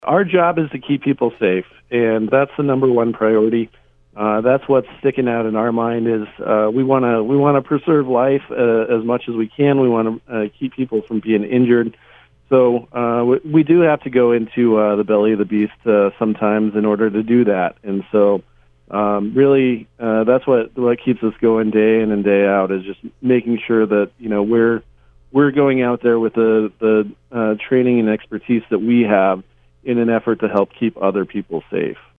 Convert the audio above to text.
Our job is to keep people safe, and that's the number one priority. That's what's sticking out in our mind is we want to preserve life as much as we can. We want to keep people from being injured. So we do have to go into the belly of the beast sometimes in order to do that. And so really that's what keeps us going day in and day out is just making sure that we're going out there with the training and expertise that we have in an effort to help keep other people safe.